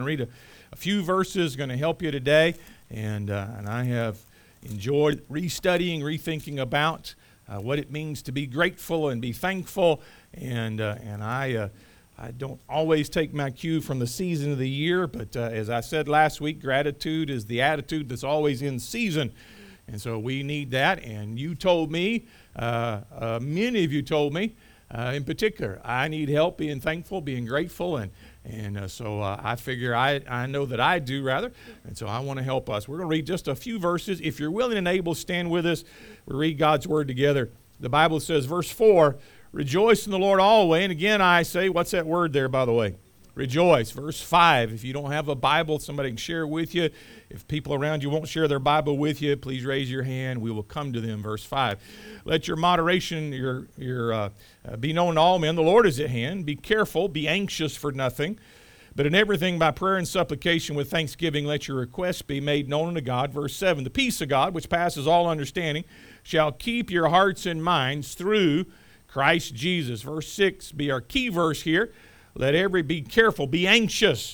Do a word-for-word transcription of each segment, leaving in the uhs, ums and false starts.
read a, a few verses, going to help you today, and uh, and I have enjoyed restudying, rethinking about uh, what it means to be grateful and be thankful, and uh, and I uh, I don't always take my cue from the season of the year, but uh, as I said last week, gratitude is the attitude that's always in season, and so we need that. And you told me, uh, uh, many of you told me, uh, in particular, I need help being thankful, being grateful, and And uh, so uh, I figure I, I know that I do, rather, and so I want to help us. We're going to read just a few verses. If you're willing and able, stand with us. We read God's Word together. The Bible says, verse four, rejoice in the Lord always. And again, I say, what's that word there, by the way? Rejoice. Verse five, if you don't have a Bible, somebody can share it with you. If people around you won't share their Bible with you, please raise your hand. We will come to them. Verse five, let your moderation your your uh, uh, be known to all men. The Lord is at hand. Be careful. Be anxious for nothing. But in everything by prayer and supplication with thanksgiving, let your requests be made known unto God. Verse seven, the peace of God, which passes all understanding, shall keep your hearts and minds through Christ Jesus. Verse six, be our key verse here. Let every, be careful, be anxious.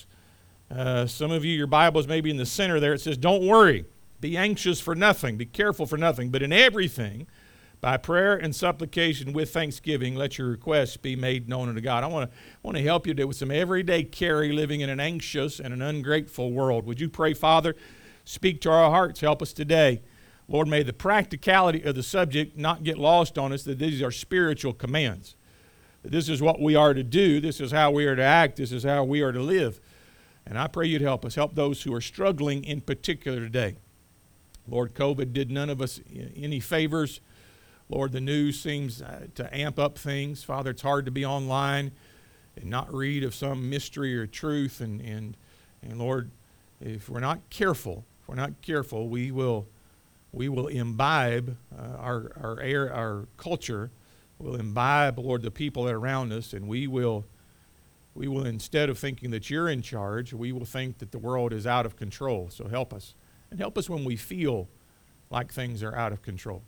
Uh, some of you, your Bibles may be in the center there. It says, don't worry. Be anxious for nothing. Be careful for nothing. But in everything, by prayer and supplication with thanksgiving, let your requests be made known unto God. I want to want to help you today with some everyday carry living in an anxious and an ungrateful world. Would you pray, Father, speak to our hearts. Help us today. Lord, may the practicality of the subject not get lost on us, that these are spiritual commands. This is what we are to do. This is how we are to act. This is how we are to live. And I pray you'd help us. Help those who are struggling in particular today. Lord, COVID did none of us any favors. Lord, the news seems to amp up things. Father, it's hard to be online and not read of some mystery or truth. And, and, and Lord, if we're not careful, if we're not careful, we will, we will imbibe uh, our, our, air, our culture. We'll imbibe, Lord, the people that are around us, and we will, we will, instead of thinking that you're in charge, we will think that the world is out of control. So help us. And help us when we feel like things are out of control.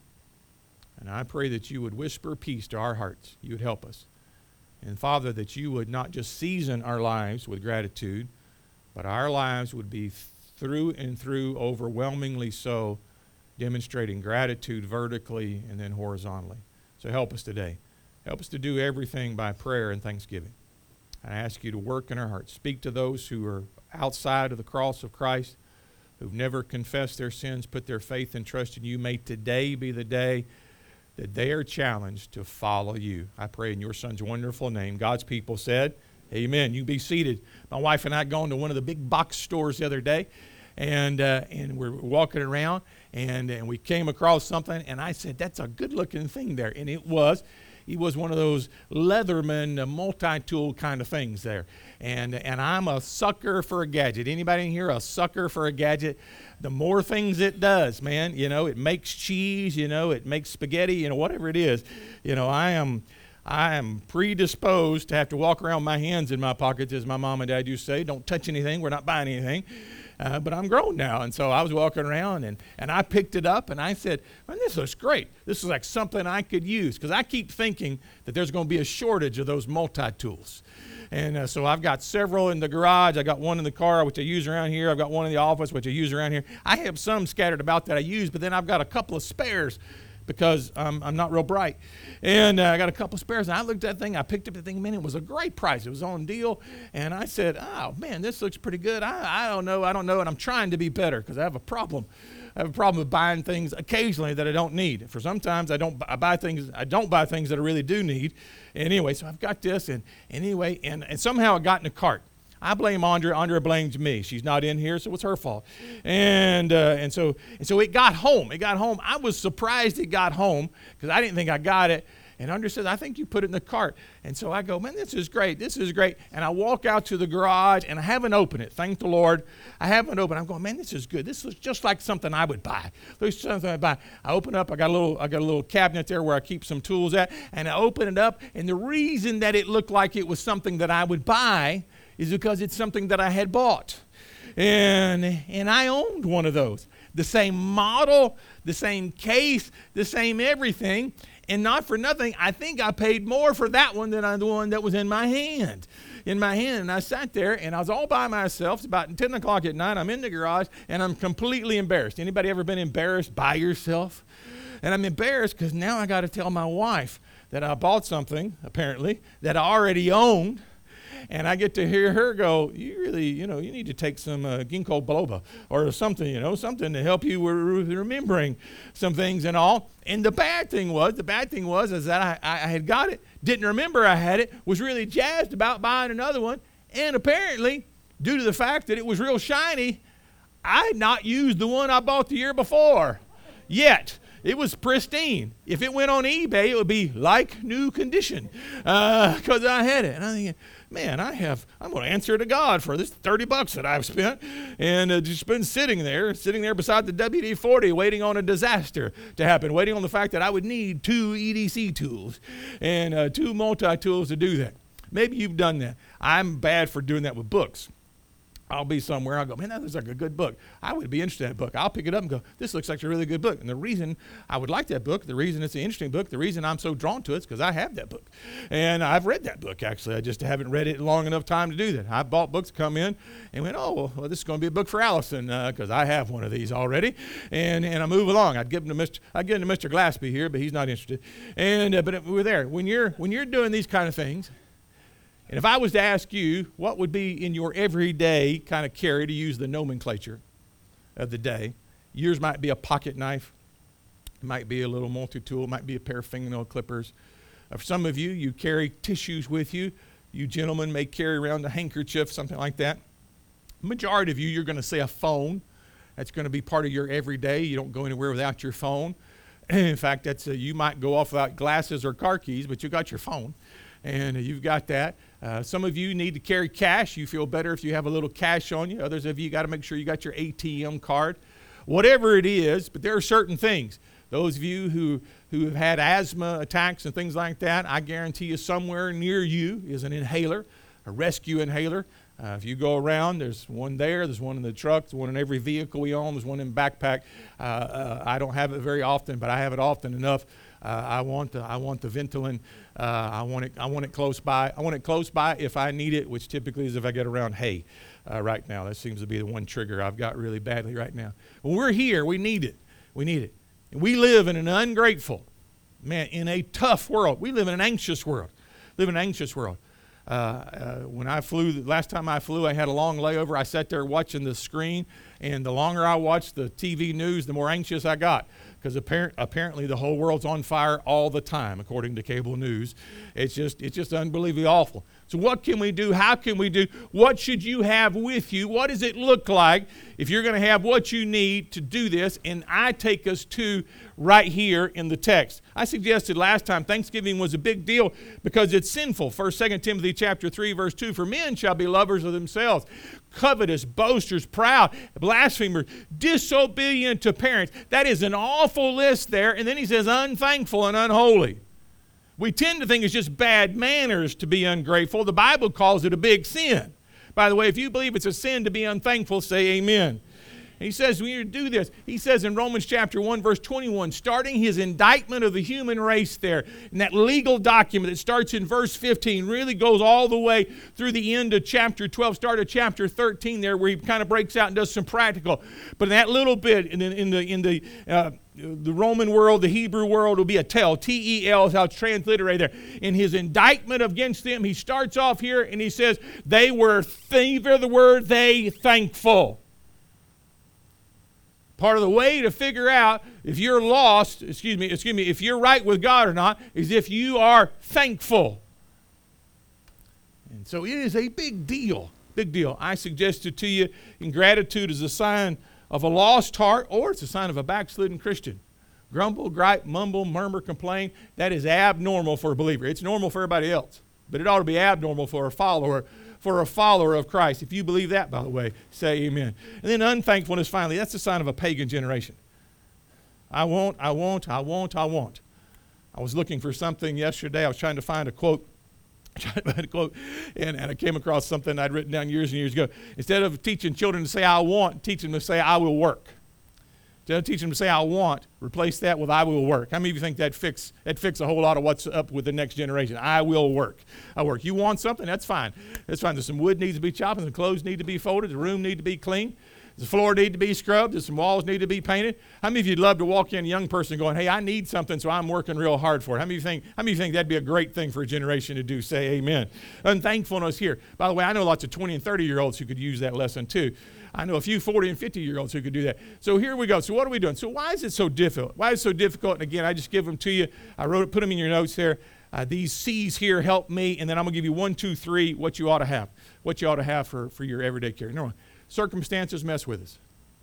And I pray that you would whisper peace to our hearts. You would help us. And Father, that you would not just season our lives with gratitude, but our lives would be through and through, overwhelmingly so, demonstrating gratitude vertically and then horizontally. So help us today. Help us to do everything by prayer and thanksgiving. I ask you to work in our hearts. Speak to those who are outside of the cross of Christ, who've never confessed their sins, put their faith and trust in you. May today be the day that they are challenged to follow you. I pray in your Son's wonderful name. God's people said, amen. You be seated. My wife and I had gone to one of the big box stores the other day, and uh, and we're walking around, and, and we came across something, and I said, that's a good-looking thing there. And it was. It was one of those Leatherman uh, multi-tool kind of things there. And and I'm a sucker for a gadget. Anybody in here a sucker for a gadget? The more things it does, man, you know, it makes cheese, you know, it makes spaghetti, you know, whatever it is. You know, I am I am predisposed to have to walk around with my hands in my pockets, as my mom and dad used to say. Don't touch anything. We're not buying anything. Uh, but I'm grown now, and so I was walking around, and, and I picked it up, and I said, man, this looks great. This is like something I could use, because I keep thinking that there's going to be a shortage of those multi-tools. And uh, so I've got several in the garage. I got one in the car, which I use around here. I've got one in the office, which I use around here. I have some scattered about that I use, but then I've got a couple of spares, because um, I'm not real bright. And uh, I got a couple of spares, and I looked at that thing. I picked up the thing, man, it was a great price. It was on deal, and I said, oh, man, this looks pretty good. I, I don't know, I don't know, and I'm trying to be better, because I have a problem. I have a problem with buying things occasionally that I don't need. For sometimes I don't I buy things, I don't buy things that I really do need. And anyway, so I've got this, and, and anyway, and, and somehow it got in the cart. I blame Andrea. Andrea blames me. She's not in here, so it's her fault. And uh, and so and so it got home. It got home. I was surprised it got home, because I didn't think I got it. And Andrea says, I think you put it in the cart. And so I go, man, this is great. This is great. And I walk out to the garage, and I haven't opened it. Thank the Lord. I haven't opened it. I'm going, man, this is good. This is just like something I would buy. This is something I'd buy. I open up. I got a little I got a little cabinet there where I keep some tools at. And I open it up. And the reason that it looked like it was something that I would buy is because it's something that I had bought. And, and I owned one of those. The same model, the same case, the same everything. And not for nothing, I think I paid more for that one than the one that was in my hand. in my hand, and I sat there, and I was all by myself. It's about ten o'clock at night. I'm in the garage, and I'm completely embarrassed. Anybody ever been embarrassed by yourself? And I'm embarrassed because now I got to tell my wife that I bought something, apparently, that I already owned. And I get to hear her go, you really, you know, you need to take some uh, ginkgo biloba or something, you know, something to help you with remembering some things and all. And the bad thing was, the bad thing was is that I, I had got it, didn't remember I had it, was really jazzed about buying another one. And apparently, due to the fact that it was real shiny, I had not used the one I bought the year before yet. It was pristine. If it went on eBay, it would be like new condition because uh, I had it. And I'm thinking, man, I have, I'm going to answer to God for this thirty bucks that I've spent and uh, just been sitting there, sitting there beside the W D forty waiting on a disaster to happen, waiting on the fact that I would need two E D C tools and uh, two multi-tools to do that. Maybe you've done that. I'm bad for doing that with books. I'll be somewhere, I'll go, man, that looks like a good book. I would be interested in that book. I'll pick it up and go, this looks like a really good book. And the reason I would like that book, the reason it's an interesting book, the reason I'm so drawn to it is because I have that book. And I've read that book, actually. I just haven't read it long enough time to do that. I bought books, come in, and went, oh, well, well this is going to be a book for Allison because uh, I have one of these already. And and I move along. I'd give them to Mister I'd give them to Mister Glaspie here, but he's not interested. And uh, But we're there. When you're When you're doing these kind of things, and if I was to ask you, what would be in your everyday kind of carry, to use the nomenclature of the day, yours might be a pocket knife, it might be a little multi-tool, it might be a pair of fingernail clippers. Uh, for some of you, you carry tissues with you. You gentlemen may carry around a handkerchief, something like that. The majority of you, you're going to say a phone. That's going to be part of your everyday. You don't go anywhere without your phone. In fact, that's a, you might go off without glasses or car keys, but you got your phone. And uh, you've got that. Uh, some of you need to carry cash. You feel better if you have a little cash on you. Others of you got to make sure you got your A T M card. Whatever it is, but there are certain things. Those of you who, who have had asthma attacks and things like that, I guarantee you somewhere near you is an inhaler, a rescue inhaler. Uh, if you go around, there's one there, there's one in the truck, there's one in every vehicle we own, there's one in the backpack. Uh, uh, I don't have it very often, but I have it often enough. Uh, I want the I want the Ventolin. Uh, I want it I want it close by. I want it close by if I need it, which typically is if I get around hay. Uh, right now, that seems to be the one trigger I've got really badly right now. When we're here, we need it. We need it. And we live in an ungrateful, man, in a tough world. We live in an anxious world. Live in an anxious world. Uh, uh, when I flew, the last time I flew, I had a long layover. I sat there watching the screen, and the longer I watched the T V news, the more anxious I got, because apparent, apparently the whole world's on fire all the time, according to cable news. It's just, it's just unbelievably awful. So what can we do? How can we do? What should you have with you? What does it look like if you're going to have what you need to do this? And I take us to right here in the text. I suggested last time Thanksgiving was a big deal because it's sinful. First, Second Timothy chapter three, verse two, for men shall be lovers of themselves, covetous, boasters, proud, blasphemers, disobedient to parents. That is an awful list there. And then he says unthankful and unholy. We tend to think it's just bad manners to be ungrateful. The Bible calls it a big sin. By the way, if you believe it's a sin to be unthankful, say amen. And he says we need to do this. He says in Romans chapter one, verse twenty-one, starting his indictment of the human race there, and that legal document that starts in verse fifteen really goes all the way through the end of chapter twelve, start of chapter thirteen there, where he kind of breaks out and does some practical. But in that little bit, in the, in the, in the uh, the Roman world, the Hebrew world will be a tell. T E L is how it's transliterated there. In his indictment against them, he starts off here and he says, they were, thiever the word, they thankful. Part of the way to figure out if you're lost, excuse me, excuse me, if you're right with God or not, is if you are thankful. And so it is a big deal, big deal. I suggested to you, ingratitude is a sign of a lost heart, or it's a sign of a backslidden Christian. Grumble, gripe, mumble, murmur, complain, that is abnormal for a believer. It's normal for everybody else, but it ought to be abnormal for a follower for a follower of Christ. If you believe that, by the way, say amen. And then unthankfulness, finally, that's a sign of a pagan generation. I won't, I won't, I won't, I won't. I was looking for something yesterday. I was trying to find a quote, trying to find a quote, and, and I came across something I'd written down years and years ago. Instead of teaching children to say I want, teach them to say I will work. Instead of teaching them to say, I want, replace that with I will work. How many of you think that fix that fix a whole lot of what's up with the next generation? I will work. I work. You want something? That's fine. That's fine. There's some wood needs to be chopped, some clothes need to be folded, the room need to be cleaned, the floor need to be scrubbed, there's some walls need to be painted. How many of you'd love to walk in a young person going, hey, I need something, so I'm working real hard for it? How many of you think, how many of you think that'd be a great thing for a generation to do? Say amen. Unthankfulness here. By the way, I know lots of twenty and thirty-year-olds who could use that lesson too. I know a few forty and fifty-year-olds who could do that. So here we go. So what are we doing? So why is it so difficult? Why is it so difficult? And again, I just give them to you. I wrote it, put them in your notes there. Uh, these C's here help me, and then I'm going to give you one, two, three, what you ought to have. What you ought to have for, for your everyday care. Number one, circumstances mess with us.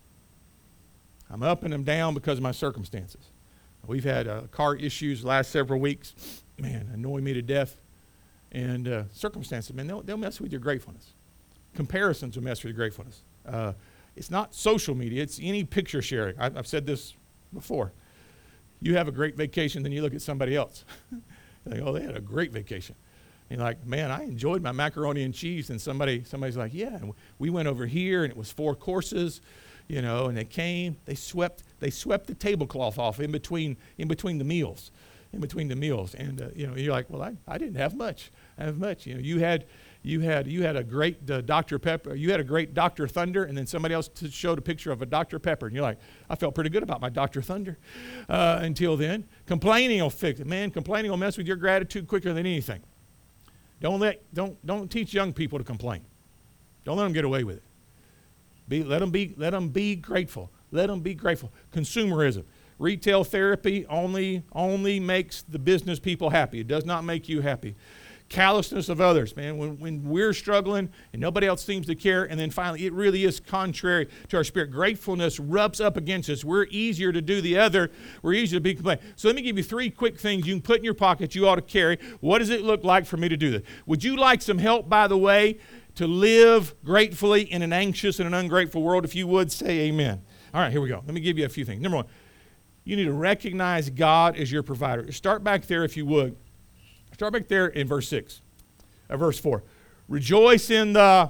I'm up and I'm down because of my circumstances. We've had uh, car issues the last several weeks. Man, annoy me to death. And uh, circumstances, man, they'll, they'll mess with your gratefulness. Comparisons will mess with your gratefulness. Uh, it's not social media. It's any picture sharing. I've, I've said this before. You have a great vacation, then you look at somebody else. You're like, oh, they had a great vacation. And you're like, man, I enjoyed my macaroni and cheese. And somebody, somebody's like, yeah, and we went over here, and it was four courses, you know, and they came, they swept, they swept the tablecloth off in between, in between the meals, in between the meals. And uh, you know, you're like, well, I, I didn't have much. I have much. You know, you had. You had you had a great uh, Doctor Pepper. You had a great Doctor Thunder, and then somebody else t- showed a picture of a Doctor Pepper, and you're like, I felt pretty good about my Doctor Thunder uh, until then. Complaining will fix it, man. Complaining will mess with your gratitude quicker than anything. Don't let don't don't teach young people to complain. Don't let them get away with it. Be let them be let them be grateful. Let them be grateful. Consumerism, retail therapy only only makes the business people happy. It does not make you happy. Callousness of others, man. When, when we're struggling and nobody else seems to care, and then finally it really is contrary to our spirit. Gratefulness rubs up against us. We're easier to do the other. We're easier to be complaining. So let me give you three quick things you can put in your pocket you ought to carry. What does it look like for me to do this? Would you like some help, by the way, to live gratefully in an anxious and an ungrateful world? If you would, say amen. All right, here we go. Let me give you a few things. Number one, you need to recognize God as your provider. Start back there if you would. Start back there in verse six, or verse four. Rejoice in the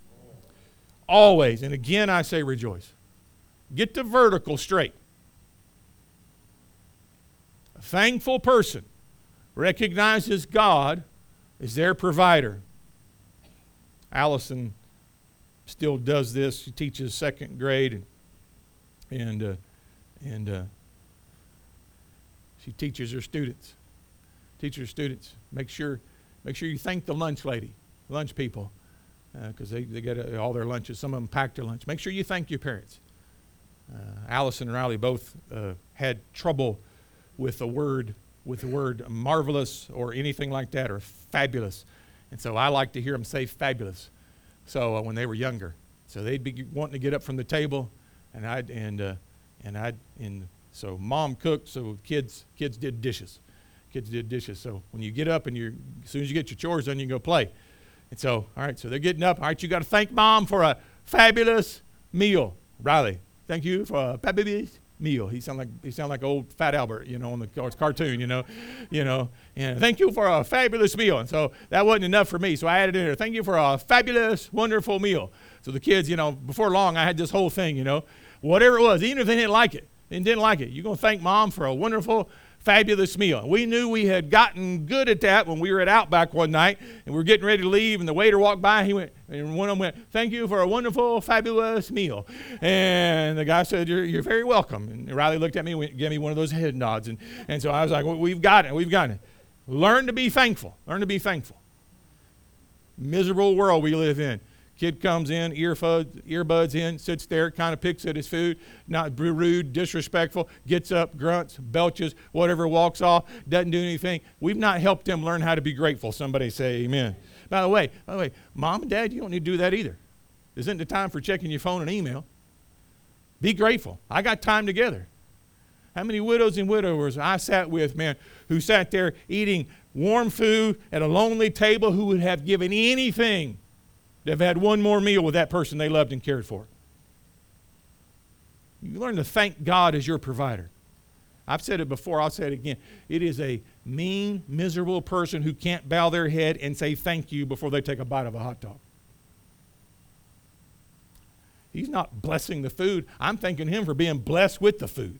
always. And again, I say rejoice. Get the vertical straight. A thankful person recognizes God as their provider. Allison still does this. She teaches second grade, and and uh, and uh, she teaches her students. Teachers, students, make sure make sure you thank the lunch lady, lunch people, because uh, they, they get uh, all their lunches. Some of them pack their lunch. Make sure you thank your parents. Uh, Allison and Riley both uh, had trouble with the word with the word marvelous or anything like that, or fabulous. And so I like to hear them say fabulous. So uh, when they were younger, so they'd be wanting to get up from the table, and I'd and uh, and I'd and so mom cooked, so kids kids did dishes. Kids did dishes. So when you get up and you're, as soon as you get your chores done, you can go play. And so, all right, so they're getting up. All right, you got to thank Mom for a fabulous meal. Riley, thank you for a fabulous meal. He sound like he sound like old Fat Albert, you know, on the cartoon, you know, you know. And thank you for a fabulous meal. And so that wasn't enough for me, so I added in there. Thank you for a fabulous, wonderful meal. So the kids, you know, before long, I had this whole thing, you know, whatever it was, even if they didn't like it, they didn't like it. You're gonna thank Mom for a wonderful, fabulous meal. We knew we had gotten good at that when we were at Outback one night, and we were getting ready to leave, and the waiter walked by, and he went, and one of them went, thank you for a wonderful, fabulous meal. And the guy said, you're, you're very welcome. And Riley looked at me and gave me one of those head nods. And, and so I was like, well, we've got it, we've got it. Learn to be thankful. Learn to be thankful. Miserable world we live in. Kid comes in, earbuds, earbuds in, sits there, kind of picks at his food, not rude, disrespectful, gets up, grunts, belches, whatever, walks off, doesn't do anything. We've not helped them learn how to be grateful. Somebody say amen. By the way, by the way, Mom and Dad, you don't need to do that either. This isn't the time for checking your phone and email. Be grateful. I got time together. How many widows and widowers I sat with, man, who sat there eating warm food at a lonely table, who would have given anything to have had one more meal with that person they loved and cared for. You learn to thank God as your provider. I've said it before, I'll say it again. It is a mean, miserable person who can't bow their head and say thank you before they take a bite of a hot dog. he's not blessing the food. I'm thanking him for being blessed with the food.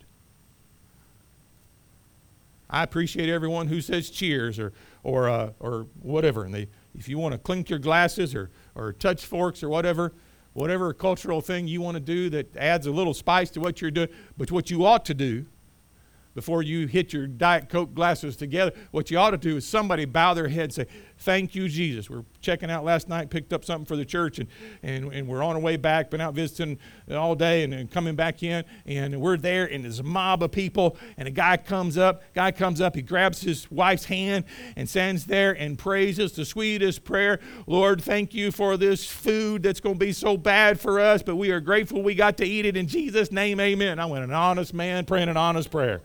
I appreciate everyone who says cheers or or uh, or whatever. And they, if you want to clink your glasses or or touch forks or whatever, whatever cultural thing you want to do that adds a little spice to what you're doing, but what you ought to do before you hit your Diet Coke glasses together, what you ought to do is somebody bow their head and say, thank you, Jesus. We're checking out last night, picked up something for the church, and, and, and we're on our way back, been out visiting all day and, and coming back in, and we're there, and there's a mob of people, and a guy comes up, guy comes up, he grabs his wife's hand and stands there and praises the sweetest prayer. Lord, thank you for this food that's going to be so bad for us, but we are grateful we got to eat it in Jesus' name, amen. I went, an honest man praying an honest prayer.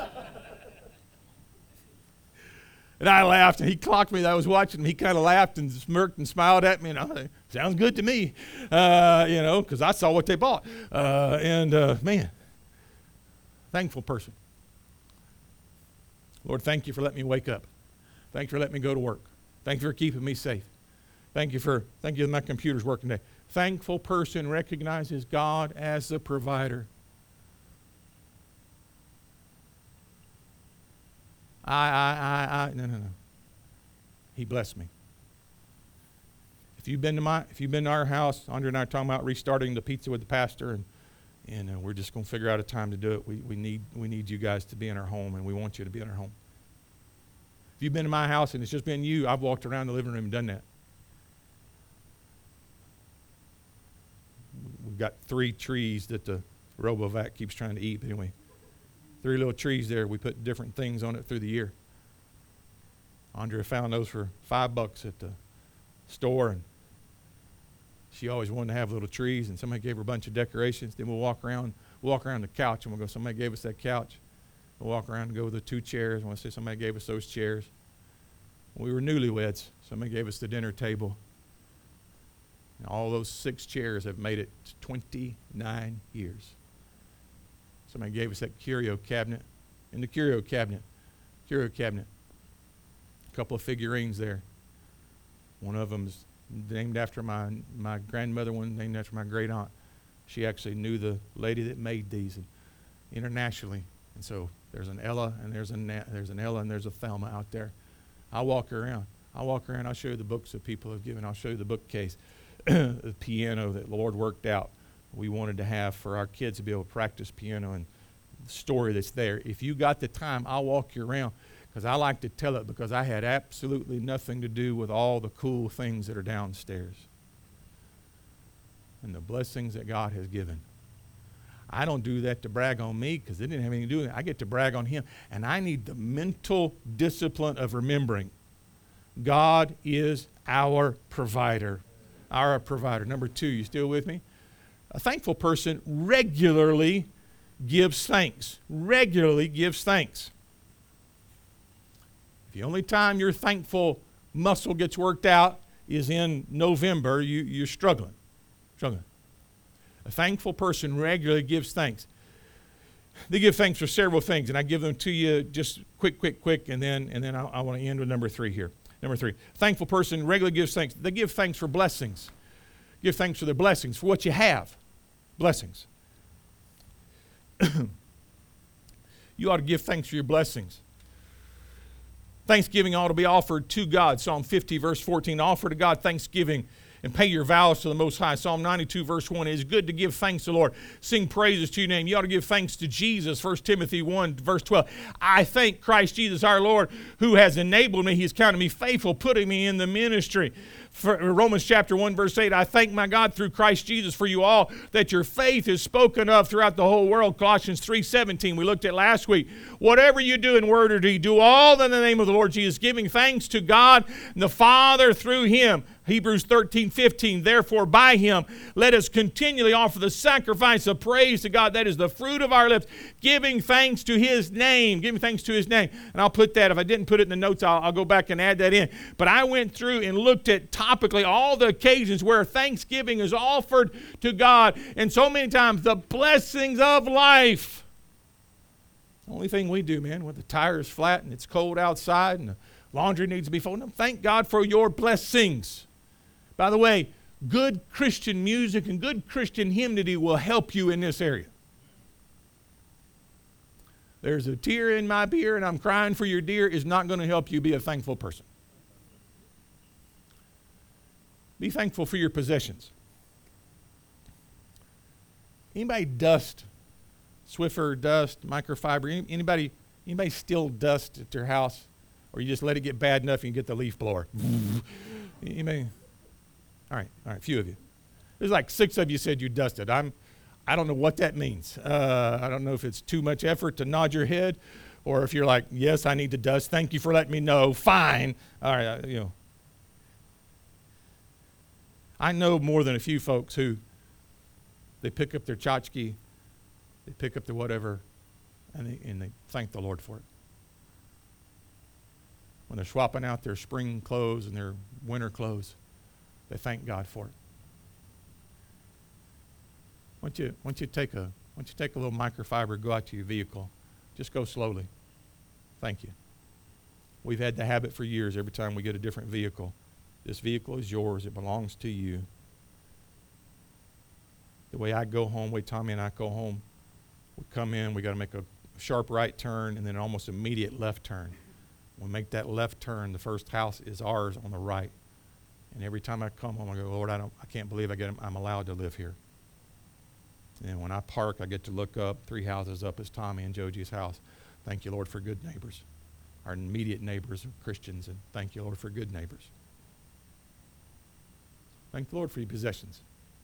And I laughed, and he clocked me that I was watching him. He kind of laughed and smirked and smiled at me, and I thought, sounds good to me, uh, you know, because I saw what they bought. Uh, and, uh, man, thankful person. Lord, thank you for letting me wake up. Thank you for letting me go to work. Thank you for keeping me safe. Thank you for, thank you that my computer's working today. Thankful person recognizes God as the provider. I, I, I, I, no, no, no. He blessed me. If you've been to my, if you've been to our house, Andre and I are talking about restarting the Pizza with the Pastor, and and uh, we're just going to figure out a time to do it. We we need we need you guys to be in our home, and we want you to be in our home. If you've been to my house and it's just been you, I've walked around the living room and done that. We've got three trees that the RoboVac keeps trying to eat, but anyway. Three little trees there. We put different things on it through the year. Andrea found those for five bucks at the store, and she always wanted to have little trees, and somebody gave her a bunch of decorations. Then we'll walk around, we'll walk around the couch, and we'll go, somebody gave us that couch. We'll walk around and go with the two chairs. I want to say somebody gave us those chairs. We were newlyweds. Somebody gave us the dinner table. And all those six chairs have made it twenty-nine years. Somebody gave us that curio cabinet. In the curio cabinet, curio cabinet, a couple of figurines there. One of them's named after my my grandmother, one named after my great aunt. She actually knew the lady that made these and internationally. And so there's an Ella and there's a Na- there's an Ella and there's a Thelma out there. I'll walk around. I'll walk around. I'll show you the books that people have given. I'll show you the bookcase, the piano that the Lord worked out. We wanted to have for our kids to be able to practice piano, and the story that's there. If you got the time, I'll walk you around, because I like to tell it, because I had absolutely nothing to do with all the cool things that are downstairs and the blessings that God has given. I don't do that to brag on me, because it didn't have anything to do with it. I get to brag on him, and I need the mental discipline of remembering God is our provider. Our provider. Number two, you still with me? A thankful person regularly gives thanks. Regularly gives thanks. If the only time your thankful muscle gets worked out is in November, you, you're struggling. Struggling. A thankful person regularly gives thanks. They give thanks for several things, and I give them to you just quick, quick, quick, and then and then I, I want to end with number three here. Number three. A thankful person regularly gives thanks. They give thanks for blessings. Give thanks for their blessings, for what you have. Blessings. You ought to give thanks for your blessings. Thanksgiving ought to be offered to God. Psalm fifty, verse fourteen. Offer to God thanksgiving and pay your vows to the Most High. Psalm ninety-two, verse one. It is good to give thanks to the Lord. Sing praises to your name. You ought to give thanks to Jesus. First Timothy one, verse twelve. I thank Christ Jesus our Lord, who has enabled me. He has counted me faithful, putting me in the ministry. For Romans chapter one, verse eight, I thank my God through Christ Jesus for you all, that your faith is spoken of throughout the whole world. Colossians three seventeen, we looked at last week. Whatever you do in word or deed, do all in the name of the Lord Jesus, giving thanks to God and the Father through him. Hebrews thirteen fifteen, therefore by him let us continually offer the sacrifice of praise to God. That is the fruit of our lips, giving thanks to his name. Giving thanks to his name. And I'll put that, if I didn't put it in the notes, I'll, I'll go back and add that in. But I went through and looked at topically all the occasions where thanksgiving is offered to God. And so many times, the blessings of life. The only thing we do, man, when the tire is flat and it's cold outside and the laundry needs to be folded, thank God for your blessings. By the way, Good Christian music and good Christian hymnody will help you in this area. There's a tear in my beer and I'm crying for your dear is not going to help you be a thankful person. Be thankful for your possessions. Anybody dust, Swiffer dust, microfiber, anybody, anybody steal dust at their house? Or you just let it get bad enough and you get the leaf blower? Anybody? All right, all right, a few of you. There's like six of you said you dusted. I'm, I don't know what that means. Uh, I don't know if it's too much effort to nod your head, or if you're like, yes, I need to dust. Thank you for letting me know. Fine. All right, uh, you know. I know more than a few folks who they pick up their tchotchke, they pick up their whatever, and they, and they thank the Lord for it. When they're swapping out their spring clothes and their winter clothes, they thank God for it. Why don't you, why don't you take a, why don't you take a little microfiber, go out to your vehicle. Just go slowly. Thank you. We've had the habit for years, every time we get a different vehicle. This vehicle is yours. It belongs to you. The way I go home, the way Tommy and I go home, we come in, we got to make a sharp right turn and then an almost immediate left turn. When we make that left turn, the first house is ours on the right. And every time I come home, I go, Lord, I don't, I can't believe I get, I'm allowed to live here. And when I park, I get to look up. Three houses up is Tommy and Jogie's house. Thank you, Lord, for good neighbors. Our immediate neighbors are Christians, and thank you, Lord, for good neighbors. Thank the Lord for your possessions.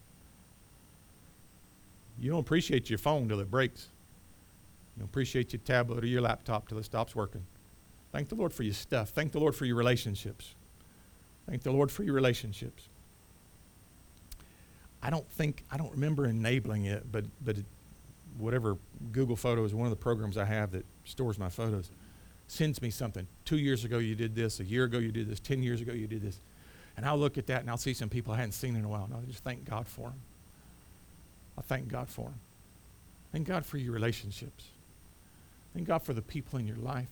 You don't appreciate your phone till it breaks. You don't appreciate your tablet or your laptop till it stops working. Thank the Lord for your stuff. Thank the Lord for your relationships. Thank the Lord for your relationships. I don't think, I don't remember enabling it, but but it, whatever Google Photos, one of the programs I have that stores my photos, sends me something. Two years ago you did this, a year ago you did this, ten years ago you did this. And I'll look at that and I'll see some people I hadn't seen in a while. And I'll just thank God for them. I thank God for them. Thank God for your relationships. Thank God for the people in your life.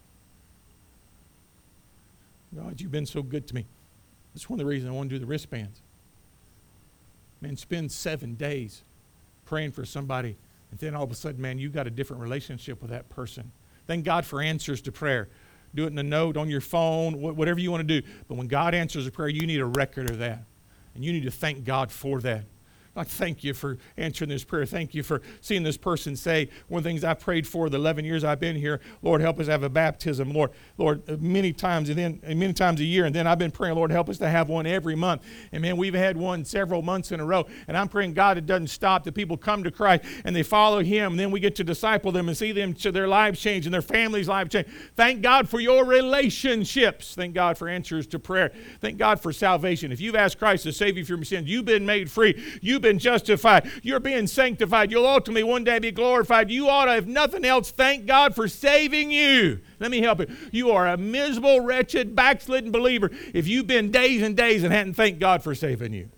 God, you've been so good to me. That's one of the reasons I want to do the wristbands. Man, spend seven days praying for somebody, and then all of a sudden, man, you got a different relationship with that person. Thank God for answers to prayer. Do it in a note on your phone, whatever you want to do. But when God answers a prayer, you need a record of that. And you need to thank God for that. I thank you for answering this prayer. Thank you for seeing this person say, one of the things I prayed for the eleven years I've been here, Lord, help us have a baptism, Lord, Lord, many times and then and many times a year. And then I've been praying, Lord, help us to have one every month. And man, we've had one several months in a row. And I'm praying, God, it doesn't stop, that people come to Christ and they follow Him. And then we get to disciple them and see them, their lives change and their families' lives change. Thank God for your relationships. Thank God for answers to prayer. Thank God for salvation. If you've asked Christ to save you from your sins, you've been made free. You've been justified. You're being sanctified. You'll ultimately one day be glorified. You ought to, if nothing else, thank God for saving you. Let me help you. You are a miserable, wretched, backslidden believer if you've been days and days and hadn't thanked God for saving you.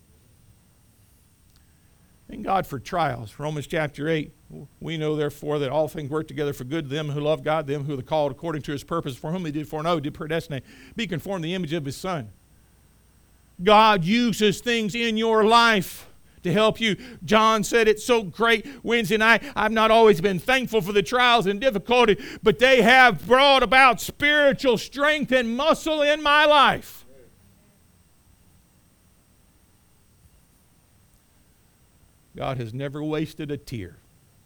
Thank God for trials. Romans chapter eight. We know, therefore, that all things work together for good to them who love God, them who are called according to His purpose, for whom He did foreknow, did predestinate, be conformed to the image of His Son. God uses things in your life to help you. John said it so great Wednesday night. I've not always been thankful for the trials and difficulty, but they have brought about spiritual strength and muscle in my life. God has never wasted a tear.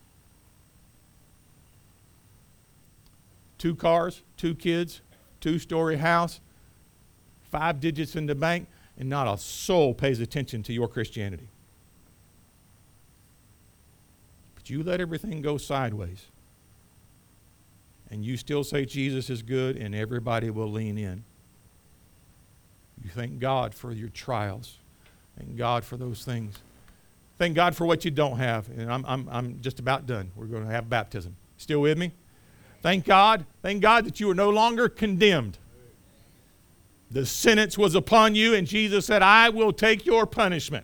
Two cars, two kids, two-story house, five digits in the bank, and not a soul pays attention to your Christianity. But you let everything go sideways, and you still say Jesus is good, and everybody will lean in. You thank God for your trials. Thank God for those things. Thank God for what you don't have. And I'm, I'm, I'm just about done. We're going to have baptism. Still with me? Thank God. Thank God that you are no longer condemned. The sentence was upon you, and Jesus said, I will take your punishment.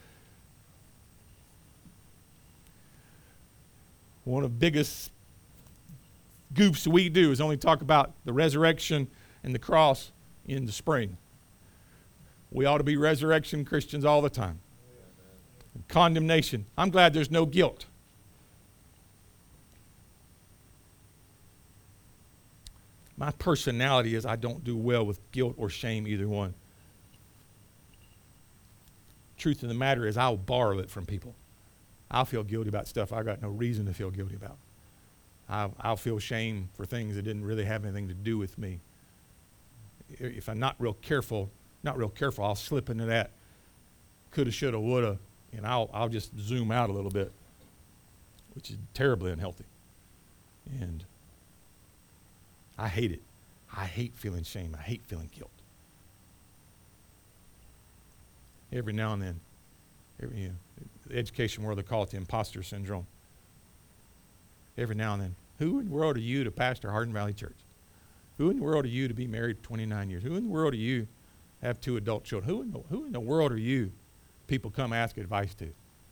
One of the biggest goofs we do is only talk about the resurrection and the cross in the spring. We ought to be resurrection Christians all the time. Condemnation. I'm glad there's no guilt. My personality is I don't do well with guilt or shame, either one. Truth of the matter is I'll borrow it from people. I'll feel guilty about stuff I got no reason to feel guilty about. I'll, I'll feel shame for things that didn't really have anything to do with me. If I'm not real careful, not real careful, I'll slip into that coulda, shoulda, woulda, and I'll, I'll just zoom out a little bit, which is terribly unhealthy. And I hate it. I hate feeling shame. I hate feeling guilt. Every now and then, every, you know, the education world, they call it the imposter syndrome. Every now and then, who in the world are you to pastor Hardin Valley Church? Who in the world are you to be married twenty-nine years? Who in the world are you to have two adult children? Who in the, who in the world are you people come ask advice to?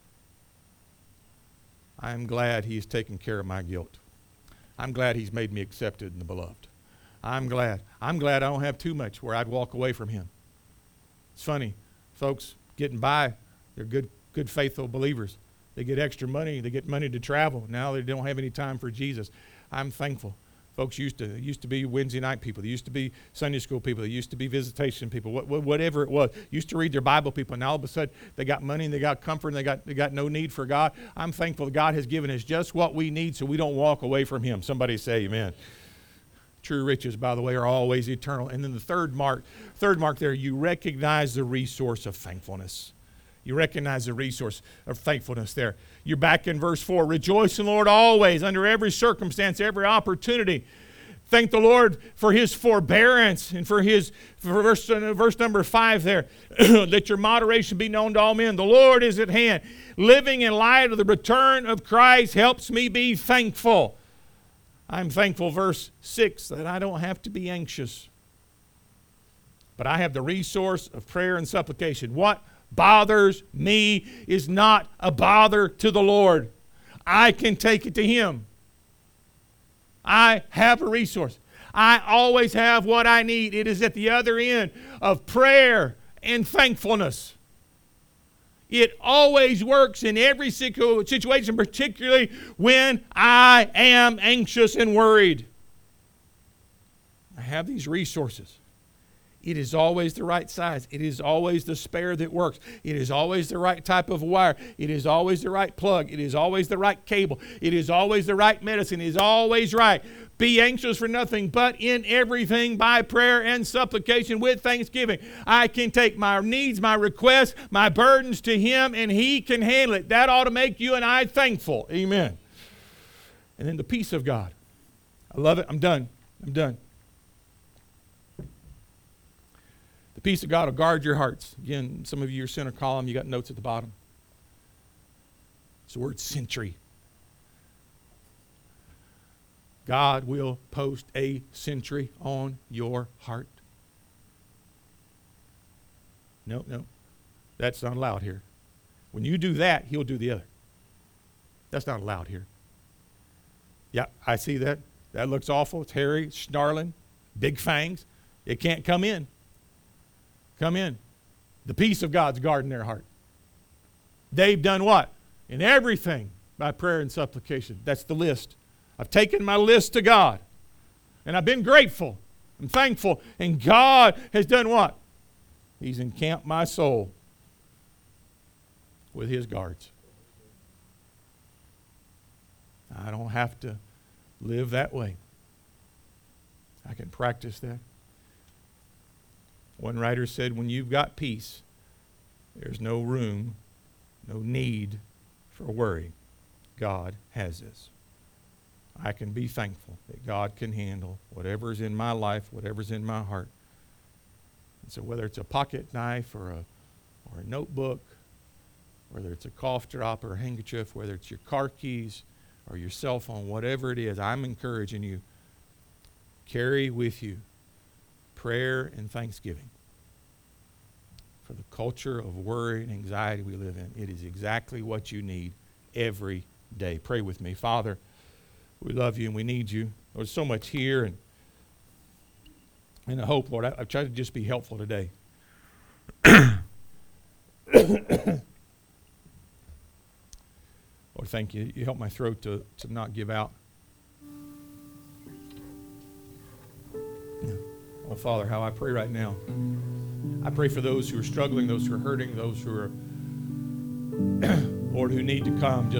I'm glad he's taken care of my guilt. I'm glad he's made me accepted in the beloved. I'm glad. I'm glad I don't have too much where I'd walk away from him. It's funny, folks getting by, they're good, good faithful believers. They get extra money. They get money to travel. Now they don't have any time for Jesus. I'm thankful. Folks used to used to be Wednesday night people. They used to be Sunday school people. They used to be visitation people. What, whatever it was, used to read their Bible people. Now all of a sudden they got money and they got comfort and they got they got no need for God. I'm thankful that God has given us just what we need so we don't walk away from Him. Somebody say Amen. True riches, by the way, are always eternal. And then the third mark, third mark there, you recognize the resource of thankfulness. You recognize the resource of thankfulness there. You're back in verse four. Rejoice in the Lord always, under every circumstance, every opportunity. Thank the Lord for His forbearance and for His, for verse, verse number five there, let your moderation be known to all men. The Lord is at hand. Living in light of the return of Christ helps me be thankful. I'm thankful, verse six, that I don't have to be anxious, but I have the resource of prayer and supplication. What bothers me is not a bother to the Lord. I can take it to Him. I have a resource. I always have what I need. It is at the other end of prayer and thankfulness. It always works in every situation, particularly when I am anxious and worried. I have these resources. It is always the right size. It is always the spare that works. It is always the right type of wire. It is always the right plug. It is always the right cable. It is always the right medicine. It is always right. Be anxious for nothing, but in everything by prayer and supplication with thanksgiving. I can take my needs, my requests, my burdens to Him, and He can handle it. That ought to make you and I thankful. Amen. And then the peace of God. I love it. I'm done. I'm done. The peace of God will guard your hearts. Again, some of you are center column. You got notes at the bottom. It's the word sentry. God will post a sentry on your heart. No, no. That's not allowed here. When you do that, He'll do the other. That's not allowed here. Yeah, I see that. That looks awful. It's hairy, it's snarling, big fangs. It can't come in. Come in. The peace of God's guarding their heart. They've done what? In everything by prayer and supplication. That's the list. I've taken my list to God. And I've been grateful. I'm thankful. And God has done what? He's encamped my soul with His guards. I don't have to live that way. I can practice that. One writer said, when you've got peace, there's no room, no need for worry. God has this. I can be thankful that God can handle whatever's in my life, whatever's in my heart. And so whether it's a pocket knife or a, or a notebook, whether it's a cough drop or a handkerchief, whether it's your car keys or your cell phone, whatever it is, I'm encouraging you, carry with you prayer and thanksgiving. For the culture of worry and anxiety we live in, it is exactly what you need every day. Pray with me. Father, we love You and we need You. There's so much here, and, and I hope, Lord, I, I've tried to just be helpful today. Lord, thank you. You help my throat to, to not give out. Oh, Father, how I pray right now. I pray for those who are struggling, those who are hurting, those who are, Lord, who need to come just